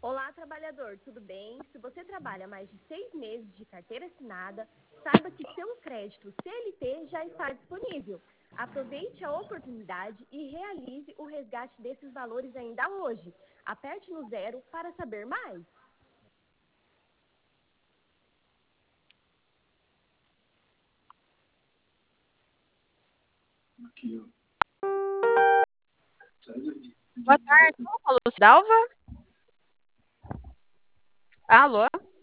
Olá, trabalhador, tudo bem? Se você trabalha mais de 6 meses de carteira assinada, saiba que seu crédito CLT já está disponível. Aproveite a oportunidade e realize o resgate desses valores ainda hoje. Aperte no zero para saber mais. Aqui, ó. Boa tarde, alô, Cidalva? Alô?